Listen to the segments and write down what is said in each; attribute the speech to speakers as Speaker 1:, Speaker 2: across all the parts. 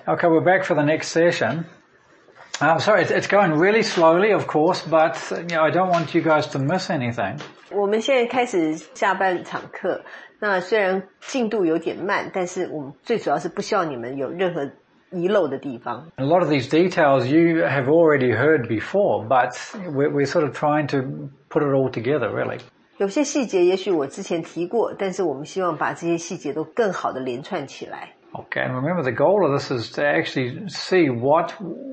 Speaker 1: Okay, we're back for the next session. Sorry, it's going really slowly, of course, but I don't want you guys to miss anything.
Speaker 2: 我们现在开始下半场课，那虽然进度有点慢，但是我们最主要是不希望你们有任何遗漏的地方。
Speaker 1: A lot of these details you have already heard before, but we're sort of trying to put it all together, really.
Speaker 2: 有些细节也许我之前提过，但是我们希望把这些细节都更好的连串起来。
Speaker 1: Okay, and remember the goal of this is to actually see what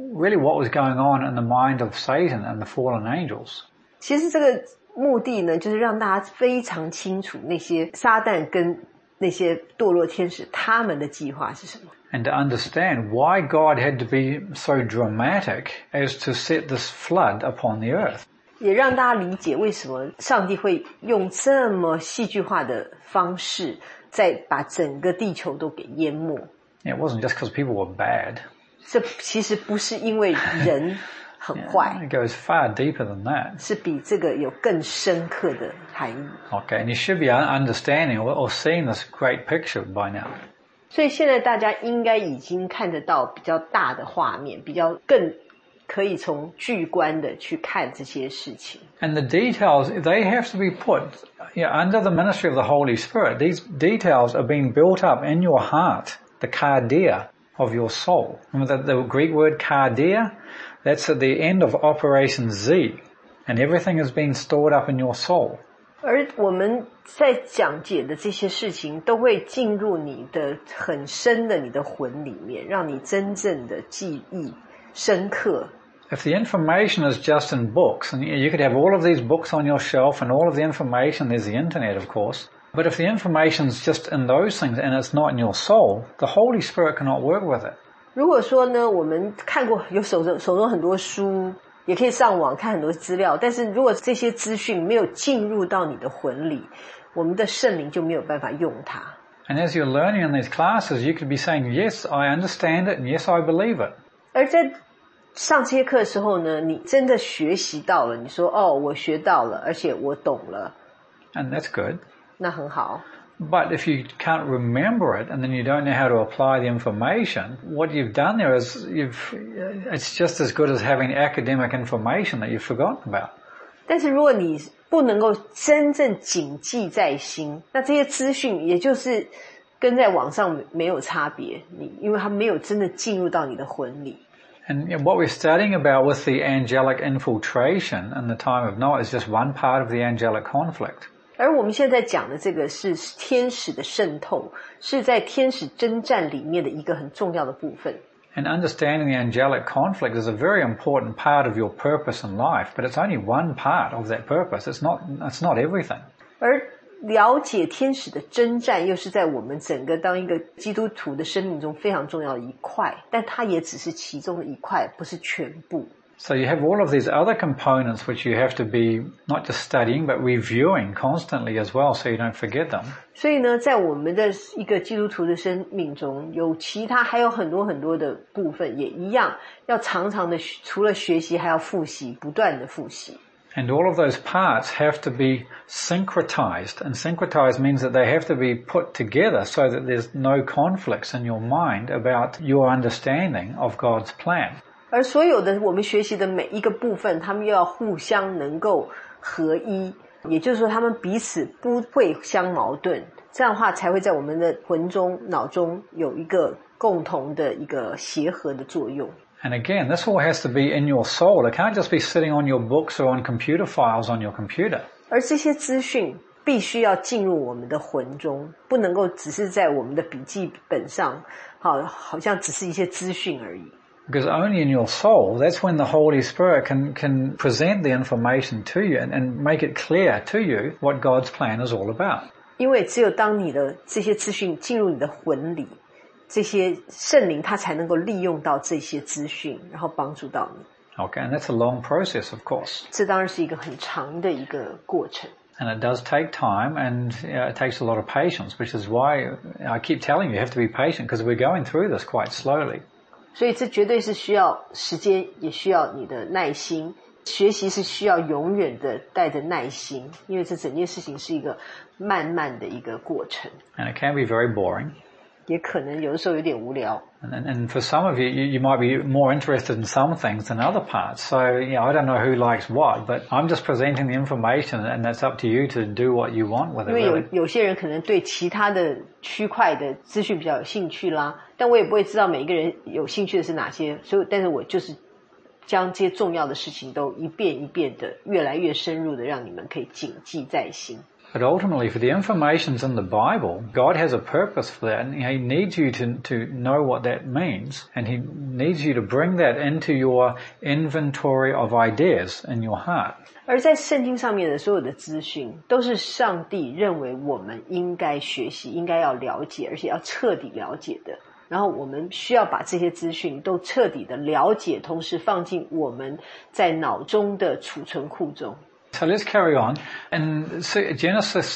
Speaker 1: was going on in the mind of Satan and the fallen angels.
Speaker 2: 其实这个目的呢，就是让大家非常清楚那些撒旦跟那些堕落天使他们的计划是什么。
Speaker 1: And to understand why God had to be so dramatic as to set this flood upon the earth.
Speaker 2: 也让大家理解为什么上帝会用这么戏剧化的方式再把整个地球都给淹没。
Speaker 1: It wasn't just because people were bad.
Speaker 2: 这其实不是因为人很坏
Speaker 1: It goes far deeper than that.
Speaker 2: 是比这个有更深刻的含义。
Speaker 1: Okay, and you should be understanding or seeing this great picture by now.
Speaker 2: 所以现在大家应该已经看得到比较大的画面，比较更可以从巨观的去看这些事情。
Speaker 1: And the details, they have to be put under the ministry of the Holy Spirit. These details are being built up in your heart, the cardia of your soul. Remember the Greek word cardia? That's at the end of Operation Z. And everything is being stored up in your soul.
Speaker 2: 而我们在讲解的这些事情都会进入你的很深的你的魂里面，让你真正的记忆深刻。
Speaker 1: If the information is just in books, and you could have all of these books on your shelf and all of the information, there's the internet of course, but if the information's just in those things and it's not in your soul, the Holy Spirit cannot work with it.
Speaker 2: 如果说呢，我们看过有手中很多书，也可以上网看很多资料，但是如果这些资讯没有进入到你的魂里，我们的圣灵就没有办法用它。
Speaker 1: And as you're learning in these classes, you could be saying, yes, I understand it, and yes, I believe it.
Speaker 2: 而在上这些课的时候呢，你真的学习到了，你说我学到了，而且我懂了。
Speaker 1: And that's good.
Speaker 2: 那很好。
Speaker 1: But if you can't remember it and then you don't know how to apply the information, what you've done there is it's just as good as having academic information that you've forgotten about.
Speaker 2: 但是如果你不能够真正谨记在心，那这些资讯也就是跟在网上没有差别，因为它没有真的进入到你的魂里。
Speaker 1: And what we're studying about with the angelic infiltration in the time of Noah is just one part of the angelic conflict.
Speaker 2: 而我们现在讲的这个是天使的渗透，是在天使征战里面的一个很重要的部分。
Speaker 1: And understanding the angelic conflict is a very important part of your purpose in life, but it's only one part of that purpose. It's not everything.
Speaker 2: 而了解天使的征战又是在我们整个当一个基督徒的生命中非常重要的一块，但它也只是其中的一块，不是全部。
Speaker 1: So you have all of these other components which you have to be not just studying but reviewing constantly as well so you don't forget them.
Speaker 2: 所以呢，在我们的一个基督徒的生命中，有其他还有很多很多的部分也一样，要常常的除了学习还要复习，不断的复习。
Speaker 1: And all of those parts have to be syncretized. And syncretized means that they have to be put together so that there's no conflicts in your mind about your understanding of God's plan.
Speaker 2: 而所有的我们学习的每一个部分，他们又要互相能够合一，也就是说他们彼此不会相矛盾，这样的话才会在我们的魂中脑中有一个共同的一个协和的作用。
Speaker 1: And again, this all has to be in your soul. It can't just be sitting on your books or on computer files on your computer.
Speaker 2: 而这些资讯必须要进入我们的魂中，不能够只是在我们的笔记本上，好像只是一些资讯而已。
Speaker 1: Because only in your soul, that's when the Holy Spirit can present the information to you and make it clear to you what God's plan is all about.
Speaker 2: 因为只有当你的这些资讯进入你的魂里，这些圣灵他才能够利用到这些资讯，然后帮助到你。
Speaker 1: Okay, and that's a long process, of course.
Speaker 2: 这当然是一个很长的一个过程。
Speaker 1: And it does take time and it takes a lot of patience, which is why I keep telling you have to be patient because we're going through this quite slowly.
Speaker 2: 所以这绝对是需要时间，也需要你的耐心。学习是需要永远的带着耐心，因为这整件事情是一个慢慢的一个过程。
Speaker 1: And it can be very boring.
Speaker 2: 也可能有的时候有点无聊。
Speaker 1: And for some of you, you might be more interested in some things than other parts. So, I don't know who likes what, but I'm just presenting the information, and that's up to you to do what you want with it.
Speaker 2: 因为有些人可能对其他的区块的资讯比较有兴趣啦，但我也不会知道每一个人有兴趣的是哪些，所以但是我就是将这些重要的事情都一遍一遍的越来越深入的让你们可以谨记在心。
Speaker 1: But ultimately, for the information's in the Bible, God has a purpose for that, and He needs you to know what that means, and He needs you to bring that into your inventory of ideas in your heart.
Speaker 2: 而在圣经上面的所有的资讯，都是上帝认为我们应该学习、应该要了解，而且要彻底了解的。然后我们需要把这些资讯都彻底的了解，同时放进我们在脑中的储存库中。
Speaker 1: So let's carry on. In Genesis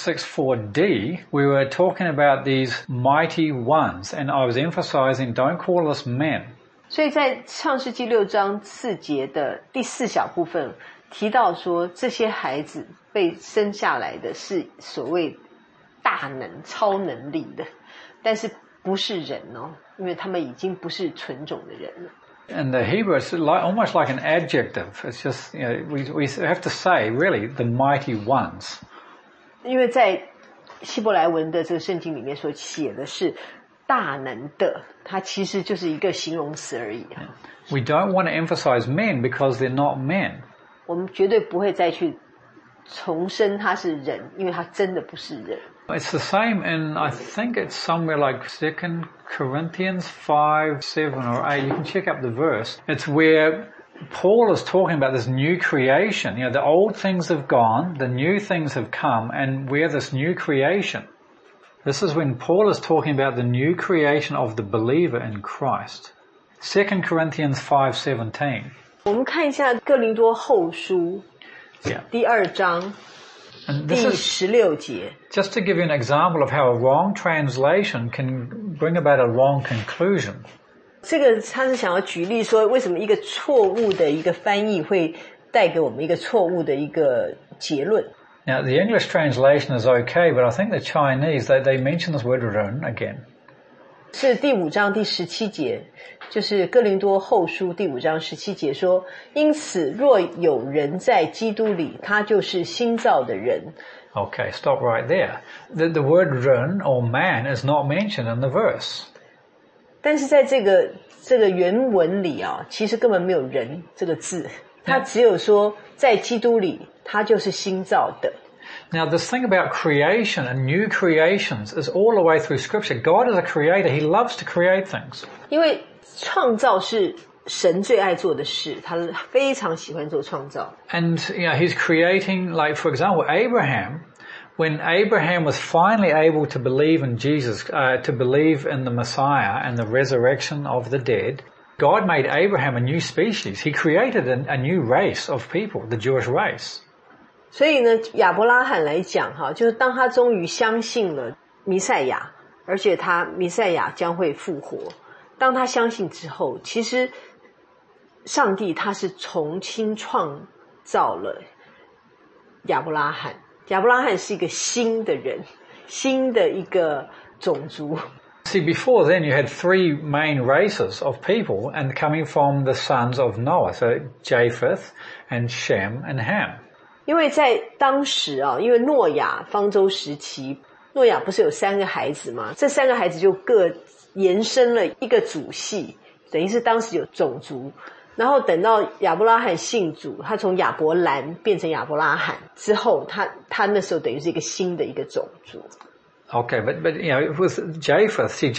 Speaker 1: 6:4d, we were talking about these mighty ones, and I was emphasizing, don't call us men.
Speaker 2: 所以在创世纪6章4节的第4小部分提到说，这些孩子被生下来的是所谓大能、超能力的，但是不是人哦，因为他们已经不是纯种的人了。
Speaker 1: In the Hebrew, it's almost like an adjective. It's just, we have to say, really, the mighty ones.
Speaker 2: 因为在希伯来文的这个圣经里面所写的是大能的，它其实就是一个形容词而已。
Speaker 1: We don't want to emphasize men because they're not men.
Speaker 2: 我们绝对不会再去重申他是人，因为他真的不是人。
Speaker 1: It's the same in, I think it's somewhere like 2 Corinthians 5, 7 or 8. You can check up the verse. It's where Paul is talking about this new creation. The old things have gone, the new things have come, and we're this new creation. This is when Paul is talking about the new creation of the believer in Christ. 2 Corinthians 5:17.
Speaker 2: 我们看一下哥林多后书第2章第16节。
Speaker 1: Just to give you an example of how a wrong translation can bring about a wrong conclusion.
Speaker 2: 这个他是想要举例说，为什么一个错误的一个翻译会带给我们一个错误的一个结论。
Speaker 1: Now, the English translation is okay, but I think the Chinese, they mention this word "run" again.
Speaker 2: 是第5章第17节，就是哥林多后书第5章17节说，因此若有人在基督里，他就是新造的人。
Speaker 1: Okay, stop right there. The word "run" or "man" is not mentioned in the verse.
Speaker 2: 但是在这个原文里啊，其实根本没有人这个字，它只有说在基督里，他就是新造的。
Speaker 1: Now, this thing about creation and new creations is all the way through Scripture. God is a creator. He loves to create things.
Speaker 2: 因为创造是神最爱做的事，他非常喜欢做创造。
Speaker 1: And, He's creating, like, for example, Abraham. When Abraham was finally able to believe in Jesus, to believe in the Messiah and the resurrection of the dead, God made Abraham a new species. He created a new race of people, the Jewish race.
Speaker 2: 所以呢，亚伯拉罕来讲哈，就是当他终于相信了弥赛亚，而且弥赛亚将会复活。当他相信之后，其实上帝他是重新创造了亚伯拉罕。亚伯拉罕是一个新的人，新的一个种族。
Speaker 1: See, before then you had 3 main races of people and coming from the sons of Noah, so Japheth and Shem and Ham.
Speaker 2: 因为在当时啊，因为诺亚方舟时期，诺亚不是有3个孩子吗？这3个孩子就各延伸了一个祖系，等于是当时有种族。然后等到亚伯拉罕信主，他从亚伯兰变成亚伯拉罕之后，他那时候等于是一个新的一个种族。
Speaker 1: Okay, but with Japheth, see,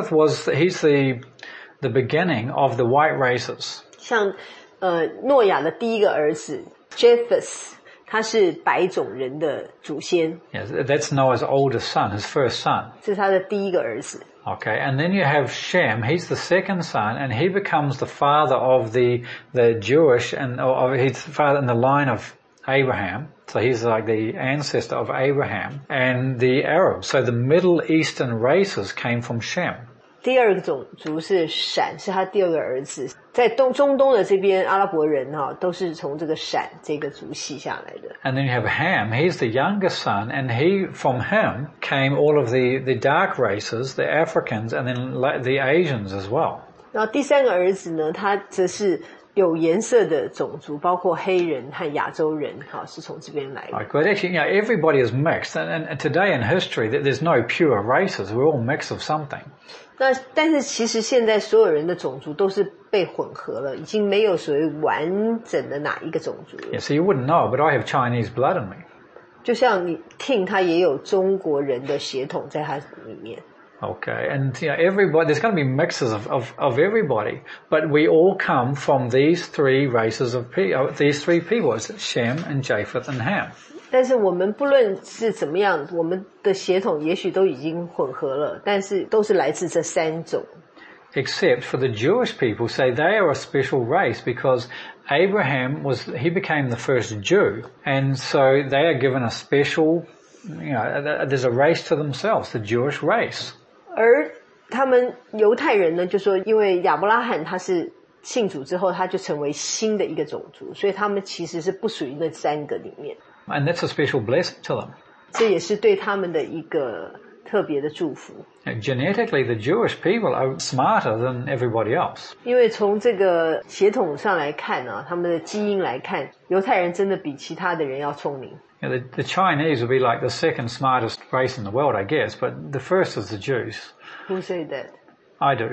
Speaker 1: he's the beginning of the white races.
Speaker 2: 像诺亚的第一个儿子 Japheth， 他是白种人的祖先。
Speaker 1: Yes, that's Noah's oldest son, his first son.
Speaker 2: 这是他的第一个儿子。
Speaker 1: Okay, and then you have Shem. He's the second son, and he becomes the father of the Jewish, or he's the father in the line of Abraham. So he's like the ancestor of Abraham and the Arabs. So the Middle Eastern races came from Shem.
Speaker 2: 第二个种族是闪，是他第二个儿子。在中东的这边阿拉伯人都是从这个闪这个族系下来的。
Speaker 1: And then you have Ham, he's the youngest son, and from him came all of the dark races, the Africans, and then the Asians as well.
Speaker 2: 然后第三个儿子呢，他则是有颜色的种族，包括黑人和亚洲人，是从这边来的。
Speaker 1: Right, but actually, everybody is mixed, and today in history, there's no pure races. We're all mix of something.
Speaker 2: 但是其实现在所有人的种族都是被混合了，已经没有所谓完整的哪一个种族了。
Speaker 1: Yeah, so you wouldn't know, but I have Chinese blood in me.
Speaker 2: 就像你听，他也有中国人的血统在他里面。
Speaker 1: Okay, and everybody, there's going to be mixes of everybody, but we all come from these three races of people, these three people, it's Shem and Japheth and Ham.
Speaker 2: 但是我们不论是怎么样，我们的血统也许都已经混合了，但是都是来自这三种。
Speaker 1: Except for the Jewish people, say they are a special race because Abraham he became the first Jew, and so they are given a special, there's a race to themselves, the Jewish race.
Speaker 2: 而他们犹太人呢，就说因为亚伯拉罕他是信主之后，他就成为新的一个种族，所以他们其实是不属于那三个里面。
Speaker 1: And that's a special blessing to them.
Speaker 2: 这也是对他们的一个特别的祝福。
Speaker 1: Genetically, the Jewish people are smarter than everybody else.
Speaker 2: 因为从这个血统上来看呢，他们的基因来看，犹太人真的比其他的人要聪明。
Speaker 1: The Chinese would be like the second smartest race in the world, I guess, but the first is the Jews.
Speaker 2: Who say that?
Speaker 1: I do.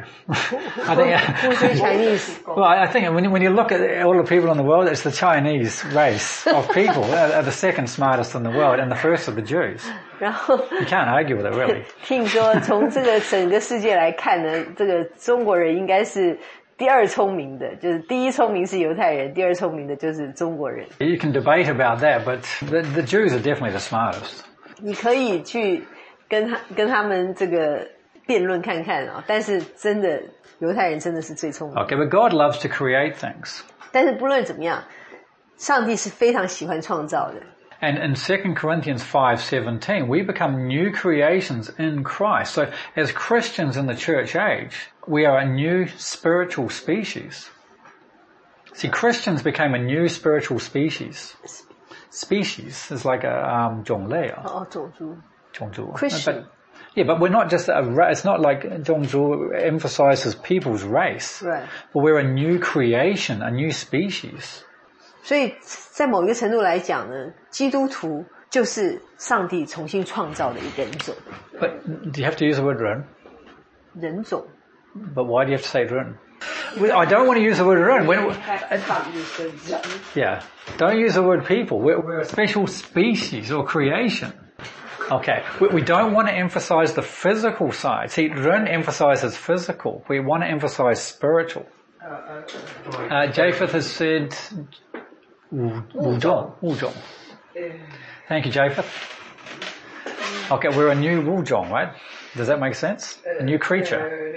Speaker 1: I think.
Speaker 2: Who say Chinese?
Speaker 1: Well, I think when you look at all the people in the world, it's the Chinese race of people are the second smartest in the world, and the first are the Jews.
Speaker 2: 然后
Speaker 1: You can't argue with it, really.
Speaker 2: 听说从这个整个世界来看呢，这个中国人应该是第二聪明的，就是第一聪明是犹太人，第二聪明的就是中国人。
Speaker 1: You can debate about that, but the Jews are definitely the smartest.
Speaker 2: 你可以去跟他们这个辩论看看但是真的犹太人真的是最聪明的。
Speaker 1: Okay, but God loves to create things.
Speaker 2: 但是不论怎么样，上帝是非常喜欢创造的。
Speaker 1: And in 2 Corinthians 5:17, we become new creations in Christ. So as Christians in the church age, we are a new spiritual species. See, Christians became a new spiritual species. Species is like a 种类
Speaker 2: 种族。
Speaker 1: 种族
Speaker 2: Christian.
Speaker 1: But we're not just it's not like 种族 emphasizes people's race.
Speaker 2: Right.
Speaker 1: But we're a new creation, a new species.
Speaker 2: 所以在某一个程度来讲呢，基督徒就是上帝重新创造的一个人种。
Speaker 1: But do you have to use the word 人?
Speaker 2: 人种。
Speaker 1: But why do you have to say 人? I don't want to use the word 人. Yeah, don't use the word people. We're a special species or creation. Okay, we don't want to emphasize the physical side. See, 人 emphasizes physical. We want to emphasize spiritual. Japheth has said 物种. Thank you, Japheth. Okay, we're a new 物种, right? Does that make sense? A new creature.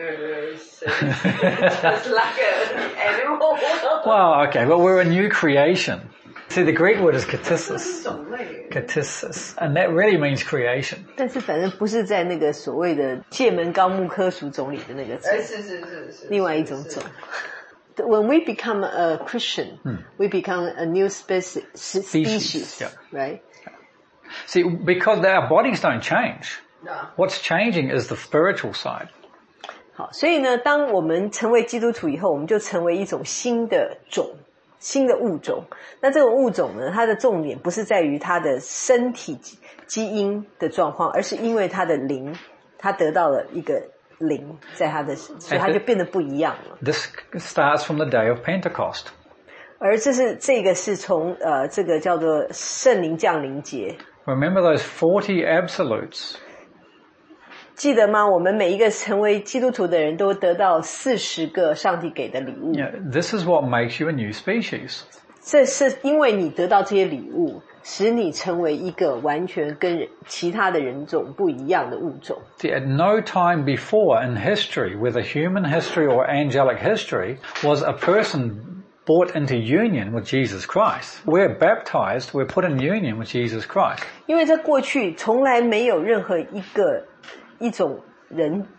Speaker 2: It's like an animal.
Speaker 1: Well, okay, but we're a new creation. See, the Greek word is katissis. Katissis. And that really means creation.
Speaker 2: 但是反正不是在那个所谓的界门纲目科属种里的那个种，是另外一种种。When we become a Christian, we become a new species,
Speaker 1: yeah.
Speaker 2: right?
Speaker 1: See, because our bodies don't change. What's changing is the spiritual side.
Speaker 2: 好，所以呢，当我们成为基督徒以后，我们就成为一种新的种，新的物种。那这个物种呢，它的重点不是在于它的身体基因的状况，而是因为它的灵，它得到了一个灵在它的，所以它就变得不一样了。
Speaker 1: This starts from the day of Pentecost.
Speaker 2: 而这个是从这个叫做圣灵降临节。
Speaker 1: Remember those 40 absolutes.
Speaker 2: 记得吗？我们每一个成为基督徒的人都得到40个上帝给的礼物。
Speaker 1: Yeah, this is what makes you a new species.
Speaker 2: 这是因为你得到这些礼物，使你成为一个完全跟其他的人种不一样的物种。
Speaker 1: See, at no time before in history, whether human history or angelic history, was a person brought into union with Jesus Christ. We're baptized, we're put in union with Jesus Christ.
Speaker 2: 因为在过去从来没有任何一种人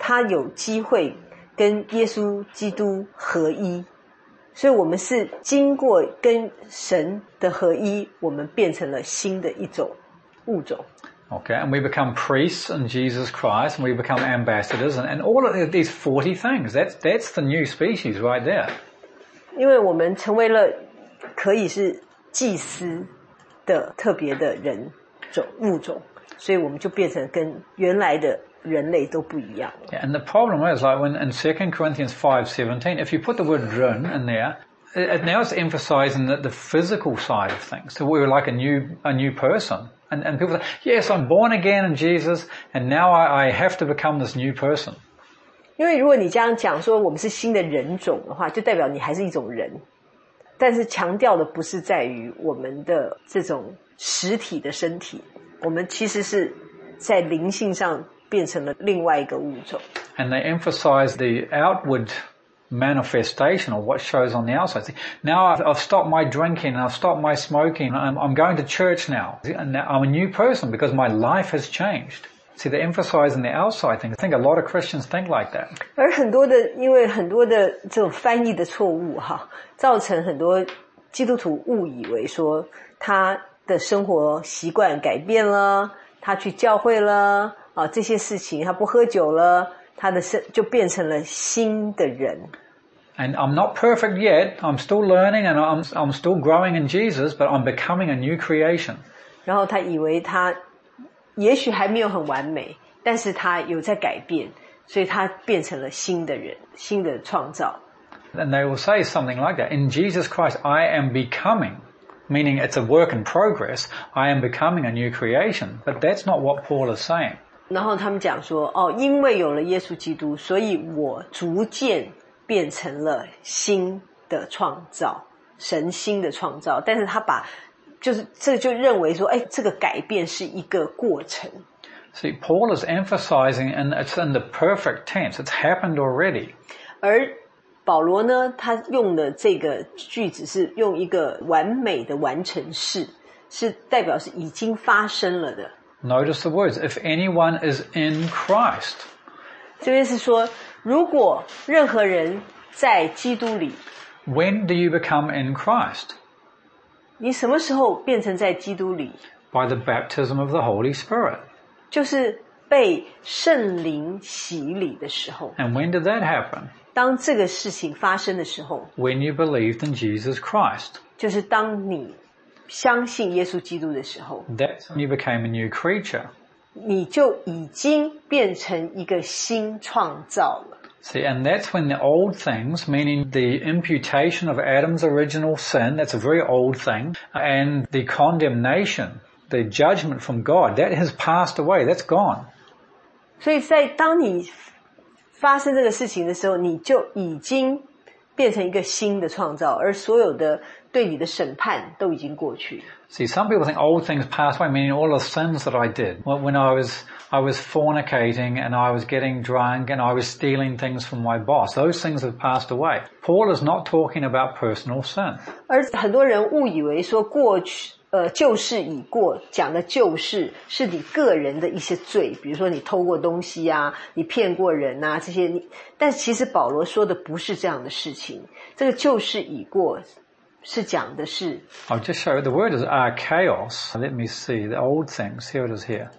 Speaker 2: 他有机会跟耶稣基督合一，所以我们是经过跟神的合一，我们变成了新的一种物种。
Speaker 1: Okay, and we become priests in Jesus Christ, and we become ambassadors, and all of these 40 things. That's the new species right there.
Speaker 2: 因为我们成为了可以是祭司的特别的物种，所以我们就变成跟原来的人类都不一样了。
Speaker 1: Yeah, and the problem is, like when in 2 Corinthians 5:17, if you put the word rin in there, it now it's emphasizing the physical side of things. So we're like a new person. And people say, yes, I'm born again in Jesus, and now I have to become this new person.
Speaker 2: 因为如果你这样讲说我们是新的人种的话，就代表你还是一种人，但是强调的不是在于我们的这种实体的身体，我们其实是在灵性上变成了另外一个物种。
Speaker 1: And they emphasize the outward manifestation of what shows on the outside. See, now I've stopped my drinking, I've stopped my smoking, I'm going to church now. And now I'm a new person because my life has changed. See, they're emphasizing the outside things. I think a lot of Christians think like that.
Speaker 2: 而因为很多的这种翻译的错误造成很多基督徒误以为说他的生活习惯改变了，他去教会了这些事情，他不喝酒了，他的就变成了新的人。
Speaker 1: And I'm not perfect yet. I'm still learning and I'm still growing in Jesus, but I'm becoming a new creation.
Speaker 2: 然后他以为他也许还没有很完美，但是他有在改变，所以他变成了新的人，新的创造。
Speaker 1: And they will say something like that. In Jesus Christ, I am becoming, meaning it's a work in progress. I am becoming a new creation. But that's not what Paul is saying.
Speaker 2: 然后他们讲说，因为有了耶稣基督，所以我逐渐变成了新的创造，神新的创造。但是他就认为说，这个改变是一个过程。
Speaker 1: See, Paul is emphasizing, and it's in the perfect tense. It's happened already.
Speaker 2: 而保罗呢，他用的这个句子是用一个完美的完成式，是代表是已经发生了的。
Speaker 1: Notice the words, if anyone is in Christ.
Speaker 2: 这边是说，如果任何人在基督里。
Speaker 1: When do you become in Christ?
Speaker 2: 你什么时候变成在基督里？
Speaker 1: By the baptism of the Holy Spirit.
Speaker 2: 就是被圣灵洗礼的时候。
Speaker 1: And when did that happen?
Speaker 2: 当这个事情发生的时候。
Speaker 1: When you believed in Jesus Christ.
Speaker 2: 就是当你相信耶稣基督的时候。
Speaker 1: That's when you became a new creature.
Speaker 2: 你就已经变成一个新创造了。
Speaker 1: See, and that's when the old things, meaning the imputation of Adam's original sin, that's a very old thing, and the condemnation, the judgment from God, that has passed away, that's gone.
Speaker 2: 所以当你发生这个事情的时候，你就已经变成一个新的创造，而所有的对你的审判都已经过去。
Speaker 1: See, some people think old things pass away, meaning all the sins that I did. When I was fornicating and I was getting drunk and I was stealing things from my boss. Those things have passed away. Paul is not talking about personal sin.
Speaker 2: 而很多人误以为说过去旧事已过，讲的旧事是你个人的一些罪，比如说你偷过东西啊，你骗过人啊，这些但其实保罗说的不是这样的事情。这个旧事已过是讲的是
Speaker 1: I'll just show you. The word is archaeos. Let me see the old things. Here it is here.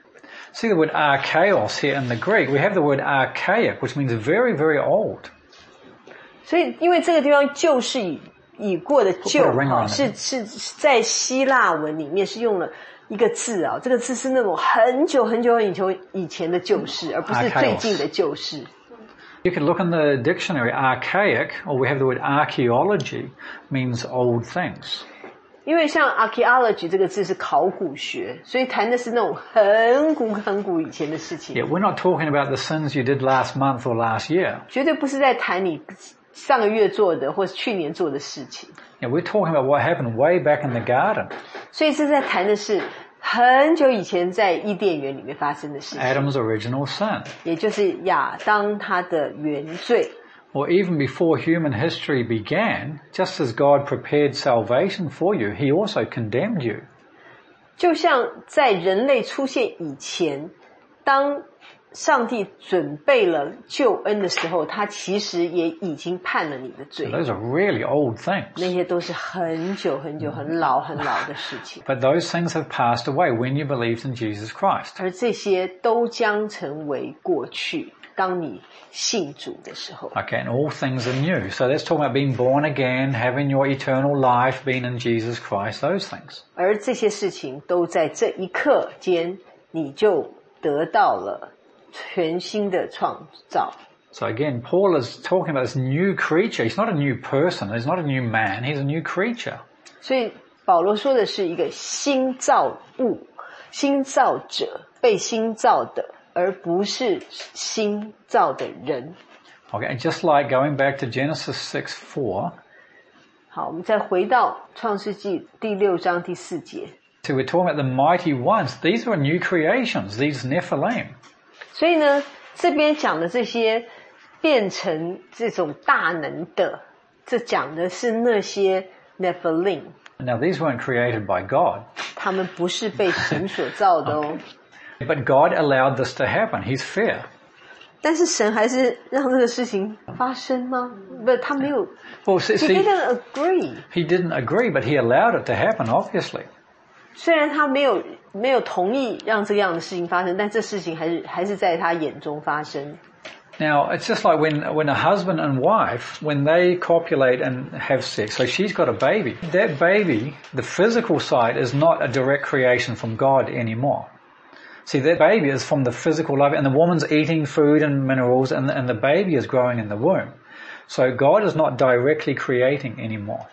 Speaker 1: See the word archaeos here in the Greek. We have the word archaic, which means very, very old.
Speaker 2: 所以因为这个地方旧事已过的旧是在希腊文里面是用了一个字这个字是那种很久很久以前的旧事，而不是最近的旧事。
Speaker 1: You can look in the dictionary, archaic, or we have the word archaeology, means old things.
Speaker 2: 因为像 archaeology 这个字是考古学，所以谈的是那种很古以前的事情。
Speaker 1: Yeah, we're not talking about the sins you did last month or last year.
Speaker 2: 绝对不是在谈你上个月做的或是去年做的事情。
Speaker 1: Yeah, we're talking about what happened way back in the garden.
Speaker 2: 所以是在谈的是很久以前在伊甸园里面发生的事情。
Speaker 1: Adam's original sin.
Speaker 2: 也就是亚当他的原罪。
Speaker 1: Or even before human history began, just as God prepared salvation for you, He also condemned you.
Speaker 2: 就像在人类出现以前，当上帝准备了救恩的时候，他其实也已经判了你的罪。
Speaker 1: Those are really old things.
Speaker 2: 那些都是很久很久很老很老的事情。
Speaker 1: But those things have passed away when you believed in Jesus Christ.
Speaker 2: 而这些都将成为过去，当你信主的时候。
Speaker 1: Okay, and all things are new. So that's talking about being born again, having your eternal life, being in Jesus Christ, those things.
Speaker 2: 而这些事情都在这一刻间，你就得到了全新的创造。
Speaker 1: So again, Paul is talking about this new creature. He's not a new person. He's not a new man. He's a new creature.
Speaker 2: 所以保罗说的是一个新造物、新造者、被新造的，而不是新造的人。
Speaker 1: Okay, just like going back to Genesis 6:4.
Speaker 2: 好，我们再回到创世纪第6章第4节。
Speaker 1: So we're talking about the mighty ones. These were new creations, these Nephilim.
Speaker 2: 所以呢，这边讲的这些变成这种大能的，这讲的是那些 Nephilim，
Speaker 1: Now these weren't created by God.
Speaker 2: 他们不是被神所造的哦。
Speaker 1: But God allowed this to happen. He's fair.
Speaker 2: 但是神还是让这个事情发生吗？不，他没有。
Speaker 1: Well,
Speaker 2: He
Speaker 1: see,
Speaker 2: didn't agree.
Speaker 1: he didn't agree, but he allowed it to happen, obviously.
Speaker 2: 虽然他没有同意让这样的事情发生，但这事情还是在他眼中发生。
Speaker 1: Now, it's just like when a husband and wife, when they copulate and have sex, so she's got a baby. That baby, the physical side, is not a direct creation from God anymore. See, that baby is from the physical life, and the woman's eating food and minerals, and the baby is growing in the womb. So God is not directly creating anymore.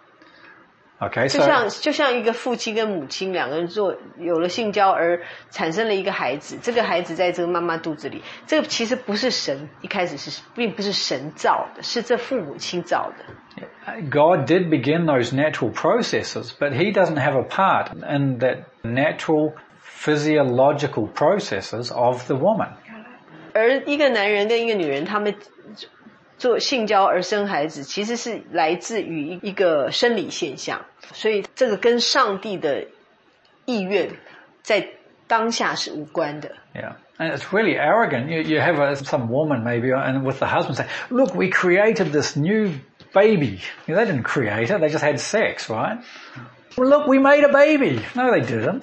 Speaker 1: Okay, so
Speaker 2: 就像一个父亲跟母亲两个人有了性交而产生了一个孩子，这个孩子在这个妈妈肚子里，这个其实不是神一开始并不是神造的，是这父母亲造的。
Speaker 1: God did begin those natural processes, but he doesn't have a part in that natural physiological processes of the woman.
Speaker 2: 而一个男人跟一个女人，他们做性交而生孩子，其实是来自于一个生理现象，所以这个跟上帝的意愿在当下是无关的。
Speaker 1: Yeah. And it's really arrogant. You have some woman maybe and with the husband say, look, we created this new baby. They didn't create it. They just had sex, right? Well, look, we made a baby. No, they didn't.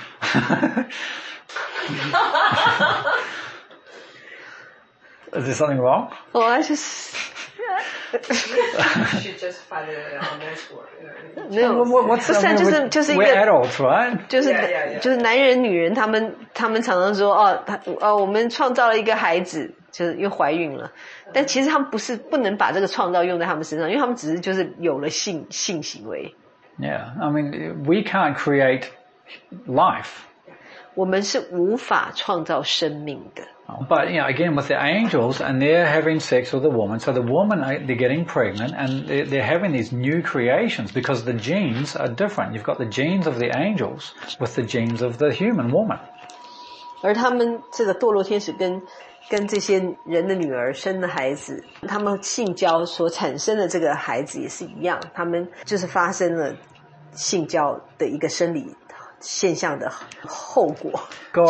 Speaker 1: Is there something wrong?
Speaker 2: Oh, I just...
Speaker 3: She just find it on network.
Speaker 2: 没有，
Speaker 1: What's
Speaker 2: 不是就是一
Speaker 1: we're
Speaker 2: 个
Speaker 1: adults, right?
Speaker 2: 就是男人女人他们常常说我们创造了一个孩子，就是又怀孕了，但其实他们不能把这个创造用在他们身上，因为他们只是就是有了性行为。
Speaker 1: Yeah. I mean, we can't create life.
Speaker 2: 我们是无法创造生命的。
Speaker 1: But, again, with the angels, and they're having sex with the woman, so the woman, they're getting pregnant, and they're having these new creations because the genes are different. You've got the genes of the angels with the genes of the human woman.
Speaker 2: 而他们这个堕落天使跟这些人的女儿生的孩子，他们性交所产生的这个孩子也是一样，他们就是发生了性交的一个生理现象的后果。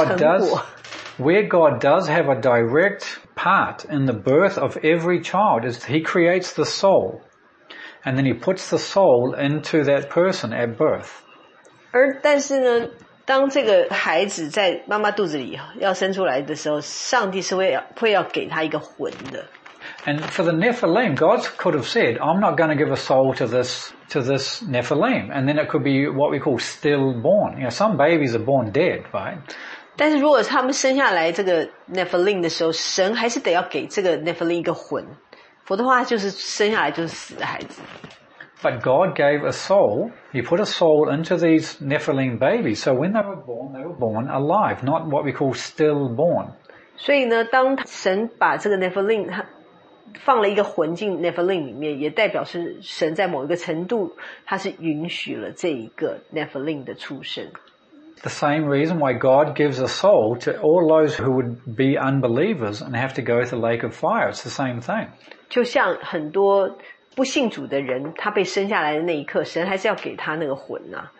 Speaker 1: Where God does have a direct part in the birth of every child is he creates the soul, and then he puts the soul into that person at birth.
Speaker 2: 但是呢，当这个孩子在妈妈肚子里要生出来的时候，上帝是会要给他一个魂的。
Speaker 1: And for the Nephilim, God could have said, I'm not going to give a soul to this Nephilim. And then it could be what we call stillborn. Some babies are born dead, right?
Speaker 2: 但是如果他们生下来这个 Nephilim 的时候，神还是得要给这个 Nephilim 一个魂，否则的话就是生下来就是死的孩子。
Speaker 1: But God gave a soul, he put a soul into these Nephilim babies. So when they were born alive, not what we call stillborn.
Speaker 2: 所以呢，当神把这个 Nephilim 放了一个魂进 Nephilim 里面，也代表是神在某一个程度，他是允许了这一个 Nephilim 的出生。
Speaker 1: The same reason why God gives a soul to all those who would be unbelievers and have to go to the lake of fire. It's the same thing.
Speaker 2: 就像很多不信主的人，他被生下来的那一刻，神还是要给他那个魂啊。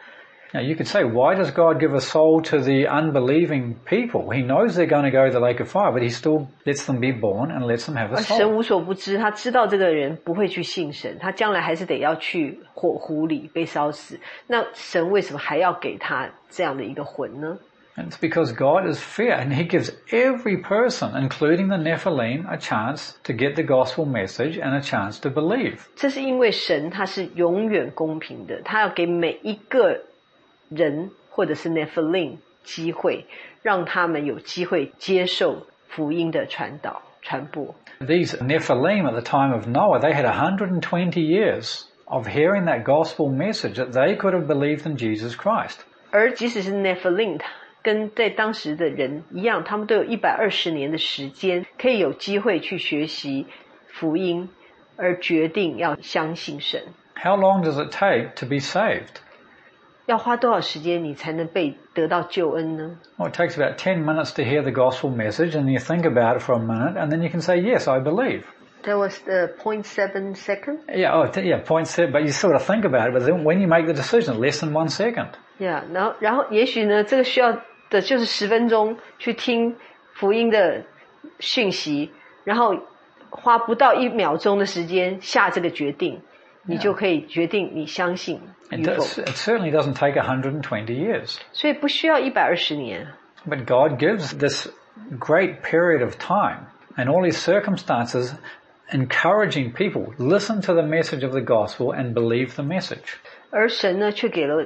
Speaker 1: Now you could say, why does God give a soul to the unbelieving people? He knows they're going to go to the lake of fire, but he still lets them be born and lets them have a
Speaker 2: 而
Speaker 1: soul.
Speaker 2: 神无所不知，他知道这个人不会去信神，他将来还是得要去火湖里被烧死。那神为什么还要给他这样的一个魂呢？
Speaker 1: And it's because God is fair and he gives every person, including the Nephilim, a chance to get the gospel message and a chance to believe.
Speaker 2: 这是因为神他是永远公平的，他要给每一个人或者是 Nephilim 机会，让他们有机会接受福音的传播。
Speaker 1: These Nephilim at the time of Noah, they had 120 years of hearing that gospel message that they could have believed in Jesus Christ.
Speaker 2: 而即使是 Nephilim 跟在当时的人一样，他们都有120年的时间可以有机会去学习福音，而决定要相信神。
Speaker 1: How long does it take to be saved?
Speaker 2: 要花多少时间你才能得到救恩呢？
Speaker 1: Well, it takes about 10 minutes to hear the gospel message and you think about it for a minute and then you can say, yes, I believe.
Speaker 2: That was the 0.7 second.
Speaker 1: Yeah, 0.7, but you sort of think about it, but then when you make the decision, less than 1 second.
Speaker 2: Yeah, 然后也许呢，这个需要的就是10分钟去听福音的讯息，然后花不到1秒钟的时间下这个决定，你就可以决定你相信与否。
Speaker 1: It certainly doesn't take 120 years.
Speaker 2: 所以不需要120年。
Speaker 1: But God gives this great period of time and all these circumstances encouraging people, listen to the message of the gospel and believe the message.
Speaker 2: 而神呢，却给了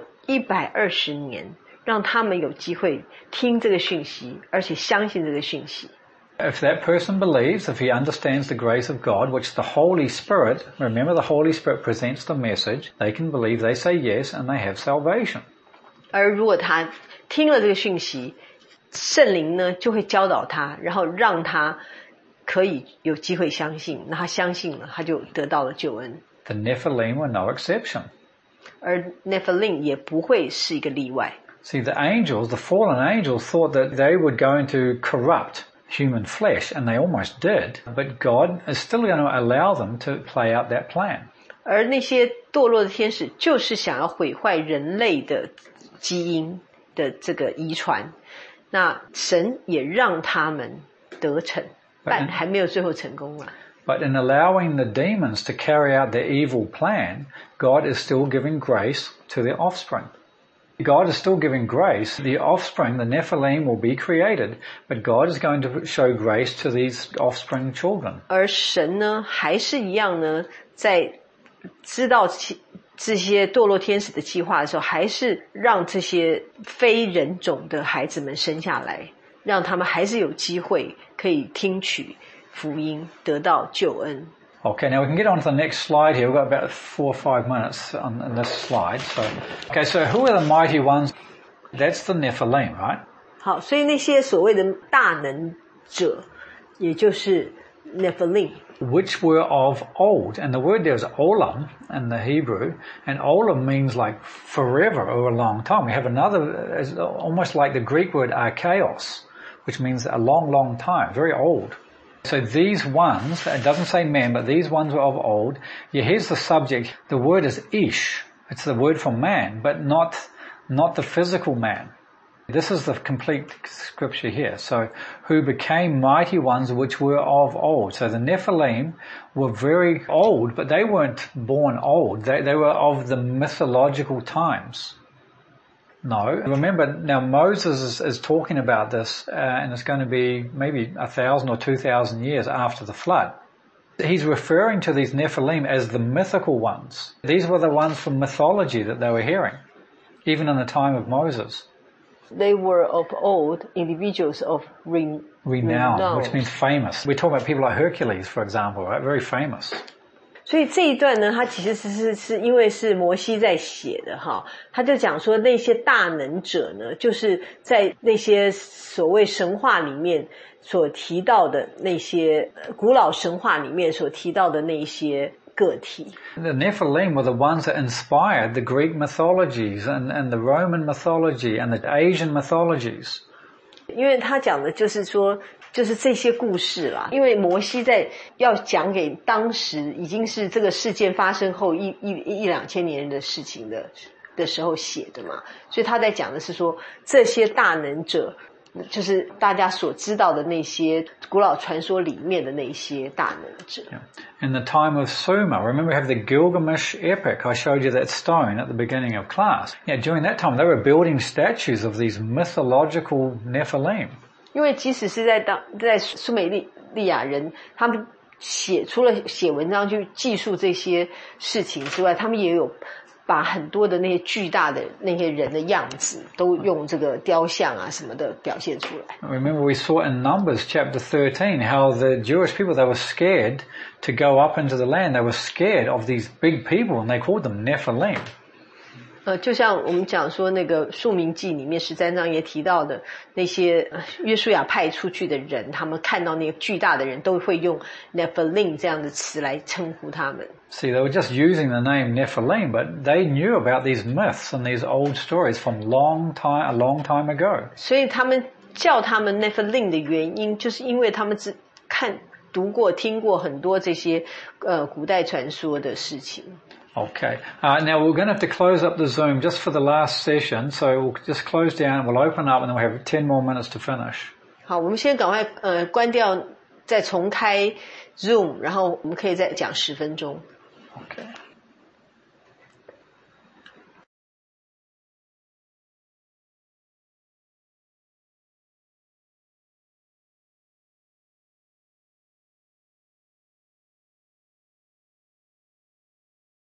Speaker 2: 120年，让他们有机会听这个讯息，而且相信这个讯息。
Speaker 1: If that person believes, if he understands the grace of God, which the Holy Spirit, remember the Holy Spirit presents the message, they can believe, they say yes, and they have salvation.
Speaker 2: 而如果他听了这个讯息，圣灵呢就会教导他，然后让他可以有机会相信，那他相信了，他就得到了救恩。
Speaker 1: The Nephilim were no exception.
Speaker 2: 而 Nephilim 也不会是一个例外。
Speaker 1: See, the angels, the fallen angels, thought that they were going to corrupt human flesh, and they almost did, but God is still going to allow them to play out that plan.
Speaker 2: 而那些堕落的天使就是想要毁坏人类的基因的这个遗传，那神也让他们得逞，但还没有最后成功啊。
Speaker 1: But in allowing the demons to carry out their evil plan, God is still giving grace to their offspring. God is still giving grace. The offspring, the Nephilim, will be created, but God is going to show grace to these offspring children.
Speaker 2: 而神呢，还是一样呢，在知道这些堕落天使的计划的时候，还是让这些非人种的孩子们生下来，让他们还是有机会可以听取福音，得到救恩。
Speaker 1: Okay, now we can get on to the next slide here. We've got about 4 or 5 minutes on this slide. So who are the mighty ones? That's the Nephilim, right?
Speaker 2: 好，所以那些所谓的大能者，也就是 Nephilim。
Speaker 1: Which were of old. And the word there is olam in the Hebrew. And olam means like forever or a long time. We have another, almost like the Greek word archaeos, which means a long, long time, very old. So these ones, it doesn't say men, but these ones were of old. Yeah, here's the subject. The word is ish. It's the word for man, but not the physical man. This is the complete scripture here. So, who became mighty ones which were of old. So the Nephilim were very old, but they weren't born old. They were of the mythological times. No. Remember, now Moses is talking about this, and it's going to be maybe 1,000 or 2,000 years after the flood. He's referring to these Nephilim as the mythical ones. These were the ones from mythology that they were hearing, even in the time of Moses.
Speaker 2: They were of old individuals of
Speaker 1: Renowned, which means famous. We're talking about people like Hercules, for example, right? Very famous.
Speaker 2: 所以这一段呢，它其实是因为是摩西在写的哈，他就讲说那些大能者呢，就是在那些所谓神话里面所提到的那些古老神话里面所提到的那些个体。
Speaker 1: The Nephilim were the ones that inspired the Greek mythologies and the Roman mythology and the Asian mythologies.
Speaker 2: 因为他讲的就是说，就是这些故事啦。因为摩西在要讲给当时已经是这个事件发生后一两千年的事情的的时候写的嘛，所以他在讲的是说这些大能者就是大家所知道的那些古老传说里面的那些大能者。
Speaker 1: In the time of Sumer, remember we have the Gilgamesh epic. I showed you that stone at the beginning of class. Yeah, during that time they were building statues of these mythological Nephilim.
Speaker 2: 因为即使是在苏美利亚人，他们除了写文章去记述这些事情之外，他们也有把很多的那些巨大的那些人的样子都用这个雕像啊什么的表现出来。
Speaker 1: Remember we saw in Numbers chapter 13 how the Jewish people, they were scared to go up into the land. They were scared of these big people and they called them Nephilim.
Speaker 2: 就像我们讲说那个述民记里面13章也提到的那些约书亚派出去的人，他们看到那个巨大的人都会用 Nephilim 这样的词来称呼他们。
Speaker 1: See, they were just using the name Nephilim, but they knew about these myths and these old stories from a long time ago.
Speaker 2: 所以他们叫他们 Nephilim 的原因，就是因为他们读过听过很多这些古代传说的事情。
Speaker 1: Okay. Now we're going to have to close up the Zoom just for the last session, so we'll just close down, we'll open up and then we'll have 10 more minutes to finish.
Speaker 2: 好，我们先赶快关掉，再重开 Zoom， 然后我们可以再讲10分钟。
Speaker 1: Okay.